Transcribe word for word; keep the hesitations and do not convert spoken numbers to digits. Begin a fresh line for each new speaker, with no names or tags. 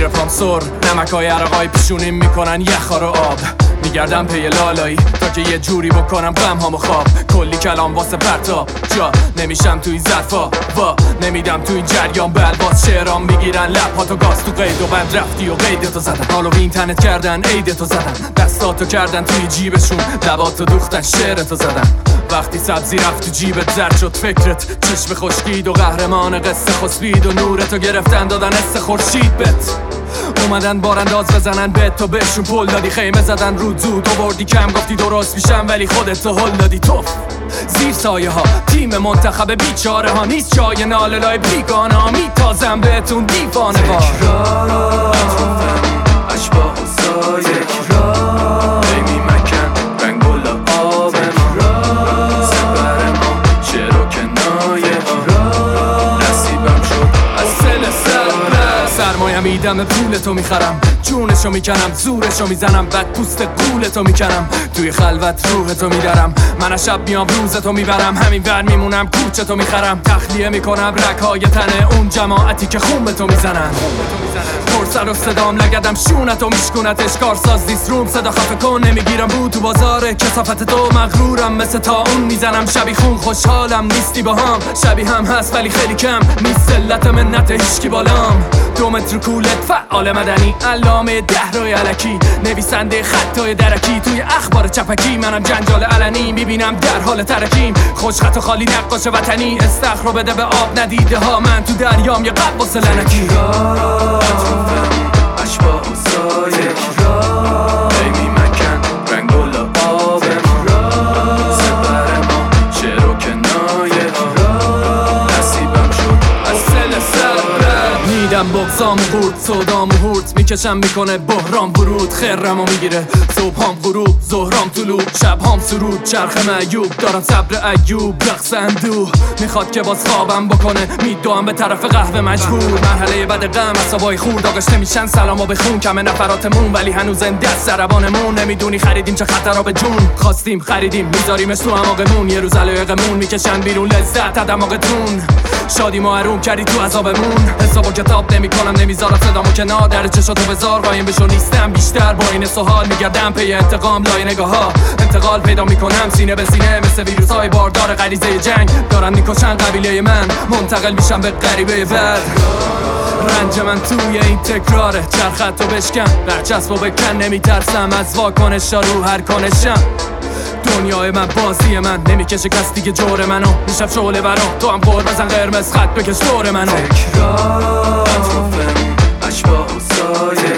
زیر پام سر، نمکای عرقای پیشونیم میکنن یخا رو آب. میگردم پی لالایی تا که یه جوری بکنم غم هامو خواب. کلی کلام واسه پرتاب جا نمیشم توی ظرفا وا نمیدم توی جریان بلواز. شعرام میگیرن لبهاتو گاز تو قید و بند رفتی و قیدتو زدن. حالو اینترنت کردن عیدتو زدن. دستاتو کردن توی جیبشون لباتو دوختن شعرتو زدن. وقتی سبزی رفت تو جیبت زرد شد فکرت. چشم خشکید و قهرمان قصه خسبید و نورتو گرفتن دادن حس خورشید بت. اومدن بارانداز بزنن بهت تو بهشون پل دادی. خیمه زدن رو زود آوردی کم گفتی درست میشم ولی خودت تو هل دادی. تو زیر سایه ها تیم منتخب بیچاره ها نیست جای ناله لای بیگانه ها. میتازم بهتون دیوانه وار اطرافم اشباه و سایه بیمی مکن رنگ گل آب ما سفر ما شعر و کنایه ها نصیبم شد از سل سر سرمایم میدم پولتو میخرم جونشو میکنم زورشو میزنم بعد پوست قولتو میکنم توی خلوت روحتو میدارم من شب میام روزتو میبرم همین ور میمونم کوچتو میخرم تخلیه میکنم رگهای تنه اون جماعتی که خونتو میزنن پرسر و صدام لگدم شونتو میشکنتش کارساز دیست روم صدا خفه کن نمیگیرم بود تو بازار کسافت تو مغرورم مثل تا اون میزنم شبی خون خوشحالم نیستی با هم شبی هم هست ولی خیلی کم نیست علت منت هیشکی بالام دو متر کولت فعال مدنی علامه دهرای علکی نویسنده خطای درکی توی اخبار چپکی منم جنجال علنی میبینم در حال ترکیم خوشخط و خالی نقاش وطنی استخر رو بده به آب ندیده ها من تو دریام یه قباس لنکی اطرافم اشباه و سایه بیمی مکن رنگ گل آب ما سفر ما شعر و کنایه ها نصیبم شد از سل سر میدم بغضام خورد سودام هورت میکشم میکنه بحرام ورود خرم و میگیره صبحام غروب زهرام طلوع شبهام سرود چرخ معیوب دارم صبر ایوب رقص اندوه میخواد که باز خوابم بکنه میدوام به طرف قهوه مجبور مرحله بعد غم عصبای خورد آغشته میشن سلام و بخون کمه نفراتمون ولی هنوز زنده از سربانمون نمیدونی خریدیم چه خطرها به جون خواستیم خریدیم میذاریمش تو اماقمون یه روز علایقمون میکشن بیرون لذت دماغتون شادی ما حروم کردی تو عذابمون حساب و کتاب نمی کنم نمیذارم صدامو کنار در چشاتو بذار قایم بشو نیستم بیشتر با این سوال میگردم پی انتقام لای نگاه ها انتقال پیدا میکنم سینه به سینه مثل ویروس های باردار غریزه جنگ دارن میکشن قبیله من منتقل میشم به غریبه بعد رنج من توی این تکراره چرخت و بشکن برچسب و بکن نمیترسم از واکنش ها رو هر کنشم دنیای من بازی من نمیکشه کس دیگه جور منو میشم شعله برا تو هم قور بزن قرمز خط بکش دور منو
تکرار اطرافم اشباه و سایه